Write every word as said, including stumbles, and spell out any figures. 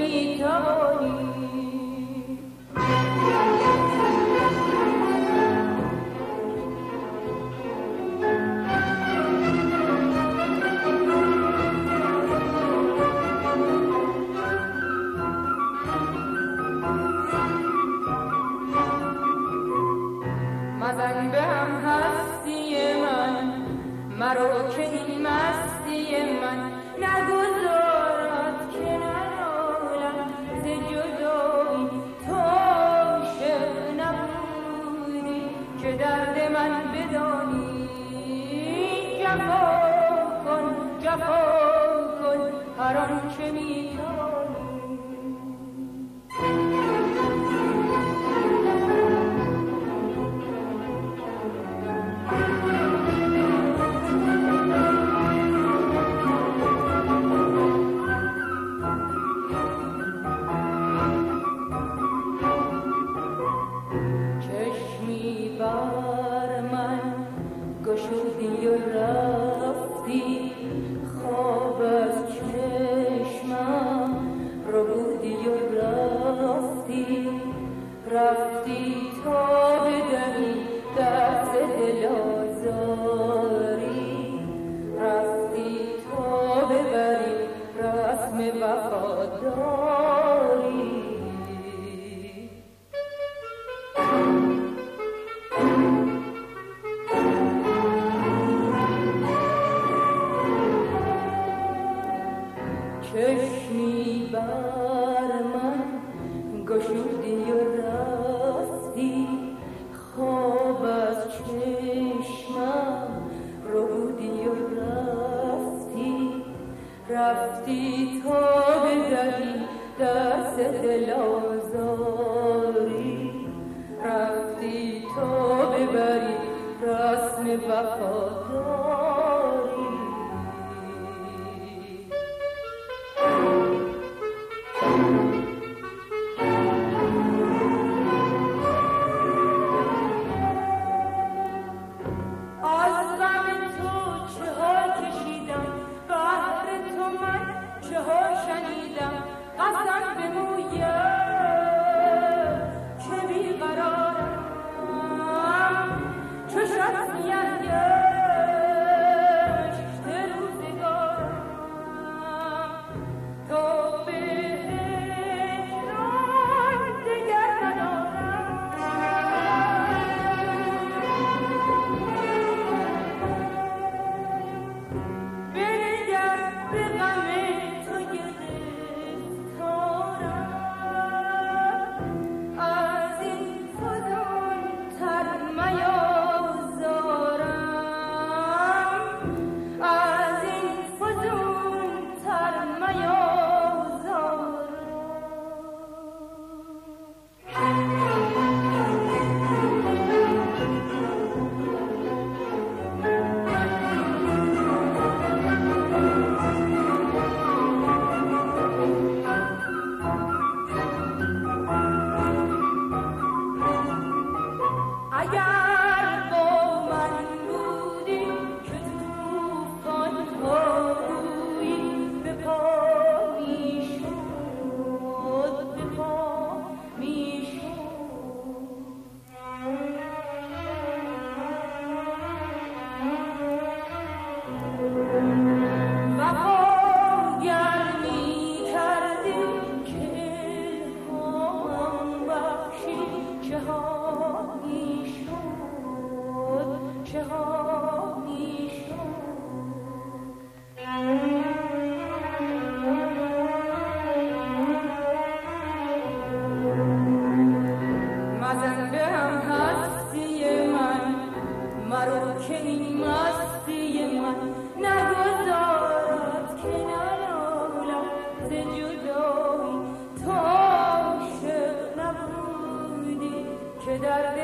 میتوانی مزن به هم هستی من مرو که این مستی من نگذارد که ننالم ز جدایی تو عاشق نبودی که درد من بدانی جفا کن جفا کن هر آنچه می‌توانی بر من گشودی و رفتی خواب از چشمم رو بودی و رفتی رفتی تا بدهی دست دل آزاری رفتی تا ببری رسم وفاداری چشمی بر من گشودی و رفتی خواب از چشمم رو بودی و رفتی رفتی تا بدهی دست دل آزاری رفتی تا ببری رسم وفاداری درد